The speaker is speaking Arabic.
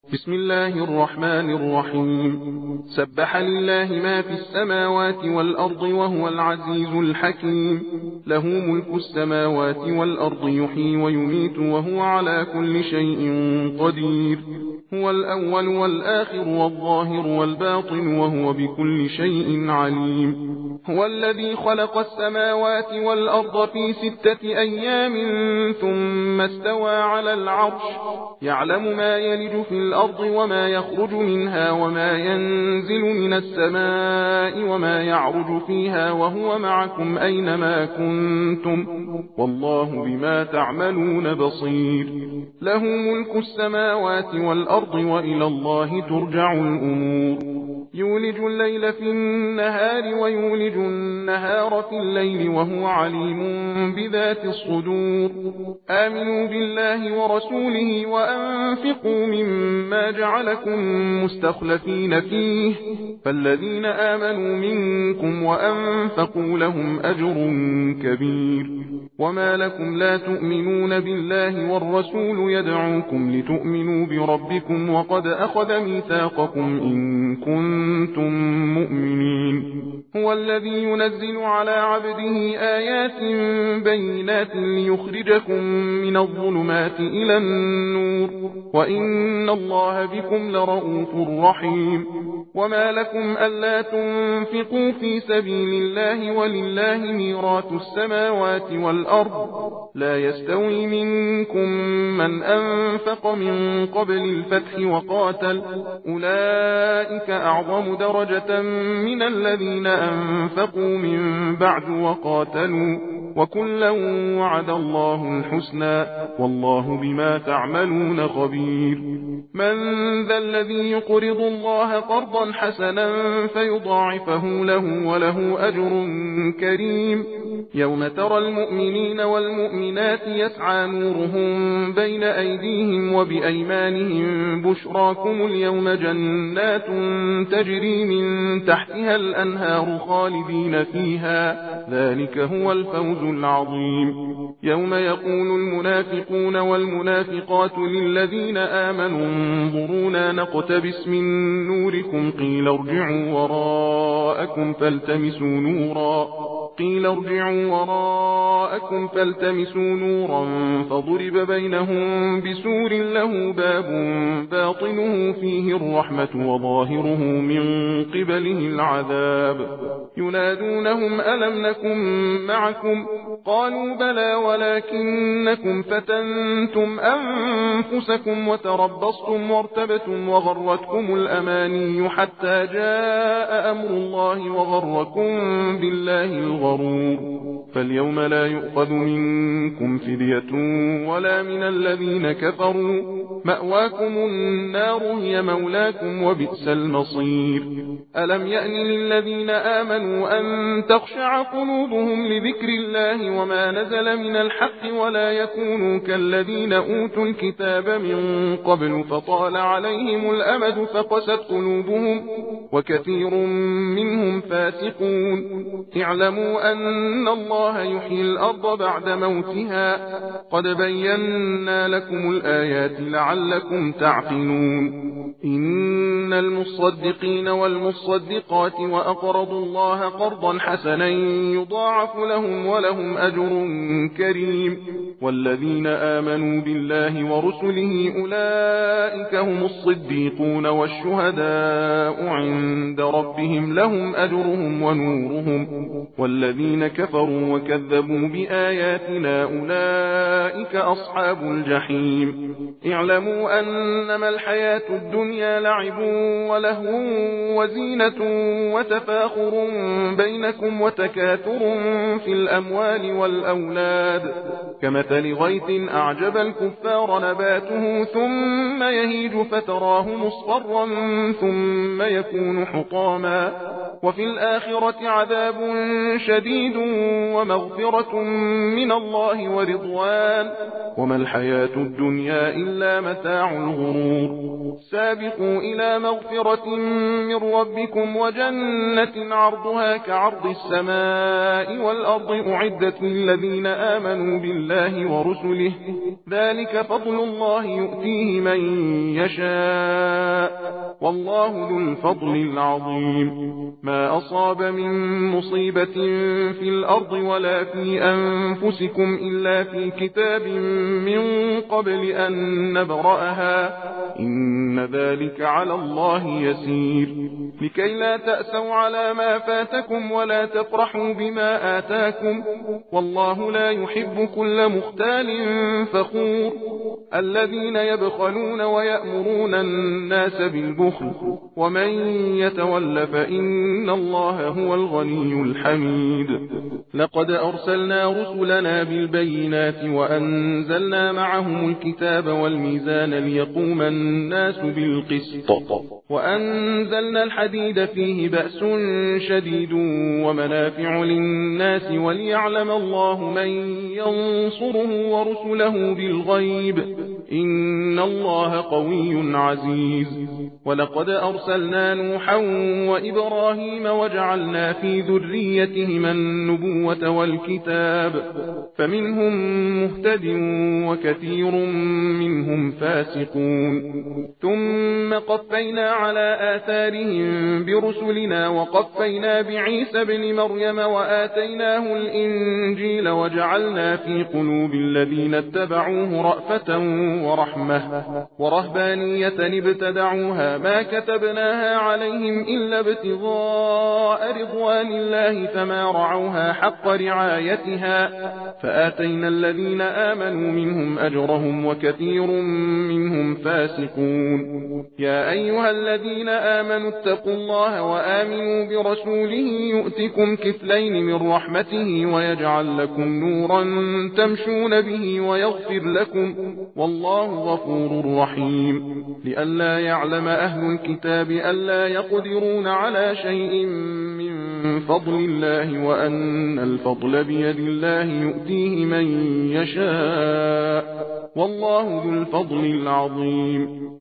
بسم الله الرحمن الرحيم. سبح لله ما في السماوات والأرض وهو العزيز الحكيم. له ملك السماوات والأرض يحيي ويميت وهو على كل شيء قدير. هو الأول والآخر والظاهر والباطن وهو بكل شيء عليم. هو الذي خلق السماوات والأرض في 6 أيام ثم استوى على العرش يعلم ما يلج في الأرض وما يخرج منها وما ينزل من السماء وما يعرج فيها وهو معكم أينما كنتم والله بما تعملون بصير. له ملك السماوات والأرض وإلى الله ترجع الأمور. يولج الليل في النهار ويولج النهار في الليل وهو عليم بذات الصدور. آمنوا بالله ورسوله وأنفقوا مما جعلكم مستخلفين فيه فالذين آمنوا منكم وأنفقوا لهم أجر كبير. وما لكم لا تؤمنون بالله والرسول يدعوكم لتؤمنوا بربكم وقد أخذ ميثاقكم إن كنتم مؤمنين. هو الذي ينزل على عبده آيات بينات ليخرجكم من الظلمات إلى النور وإن الله بكم لرؤوف رحيم. وما لكم ألا تنفقوا في سبيل الله ولله ميراث السماوات والأرض لا يستوي منكم من أنفق من قبل الفتح وقاتل أولئك أعظم درجة من الذين أنفقوا من بعد وقاتلوا وكلا وعد الله الحسنى والله بما تعملون خبير. من ذا الذي يقرض الله قرضا حسنا فيضاعفه له وله أجر كريم. يوم ترى المؤمنين والمؤمنات يسعى نورهم بين أيديهم وبأيمانهم بشراكم اليوم جنات تجري من تحتها الأنهار خالدين فيها ذلك هو الفوز العظيم. يوم يقول المنافقون والمنافقات للذين آمنوا انظرونا نقتبس من نوركم قيل ارجعوا وراءكم فالتمسوا نورا فضرب بينهم بسور له باب باطنه فيه الرحمة وظاهره من قبله العذاب. ينادونهم ألم نكن معكم قالوا بلى ولكنكم فتنتم أنفسكم وتربصتم وارتبتم وغرتكم الأماني حتى جاء أمر الله وغركم بالله الغرور. فاليوم لا يؤخذ منكم فدية ولا من الذين كفروا مأواكم النار هي مولاكم وبئس المصير. ألم يأن للذين آمنوا أن تخشع قلوبهم لذكر الله وما نزل من الحق ولا يكونوا كالذين أوتوا الكتاب من قبل فطال عليهم الأمد فقست قلوبهم وكثير منهم فاسقون. اعلموا أن الله يحيي الأرض بعد موتها قد بينا لكم الآيات لعلكم تعقلون. إن المصدقين والمصدقات وأقرضوا الله قرضا حسنا يضاعف لهم ولهم أجر كريم. والذين آمنوا بالله ورسله أولئك هم الصديقون والشهداء عند ربهم لهم أجرهم ونورهم. والذين كفروا وكذبوا بآياتنا أولئك أصحاب الجحيم. اعلموا أنما الحياة الدنيا لعب ولهو وزينة وتفاخر بينكم وتكاثر في الأموال والأولاد كمثل غيث أعجب الكفار نباته ثم يهيج فتراه مصفرا ثم يكون حطاما وفي الآخرة عذاب شديد ومغفرة من الله ورضوان وما الحياة الدنيا إلا متاع الغرور. سابقوا إلى مغفرة من ربكم وجنة عرضها كعرض السماء والأرض أعدت للذين آمنوا بالله ورسله ذلك فضل الله يؤتيه من يشاء والله ذو الفضل العظيم ما أصاب من مصيبة في الأرض ولا في أنفسكم إلا في كتاب من قبل أن نبرأها إن ذلك على الله يسير لكي لا تأسوا على ما فاتكم ولا تفرحوا بما آتاكم والله لا يحب كل مختال فخور الذين يبخلون ويأمرون الناس بالبخل ومن يتول فإن الله هو الغني الحميد لقد أرسلنا رسلنا بالبينات وأنزلنا معهم الكتاب والميزان ليقوم الناس بالقسط وأنزلنا الحديد فيه بأس شديد ومنافع للناس وليعلم الله من ينصره ورسله بالغيب إن الله قوي عزيز ولقد أرسلنا نوحا وإبراهيم وجعلنا في ذريتهما النبوة والكتاب فمنهم مهتد وكثير منهم فاسقون ثم قفينا على آثارهم برسلنا وقفينا بعيسى بن مريم وآتيناه الإنجيل وجعلنا في قلوب الذين اتبعوه رأفة ورحمة ورهبانية ابتدعوها ما كتبناها عليهم إلا ابتغاء رضوان الله فما رعوها حق رعايتها فآتينا الذين آمنوا منهم أجرهم وكثير منهم فاسقون يا أيها الذين آمنوا اتقوا الله وآمنوا برسوله يؤتكم كفلين من رحمته ويجعل لكم نورا تمشون به ويغفر لكم والله غفور رحيم لئلا يعلم أهل الكتاب ألا يقدرون على شيء من فضل الله وأن الفضل بيد الله يؤتيه من يشاء والله ذو الفضل العظيم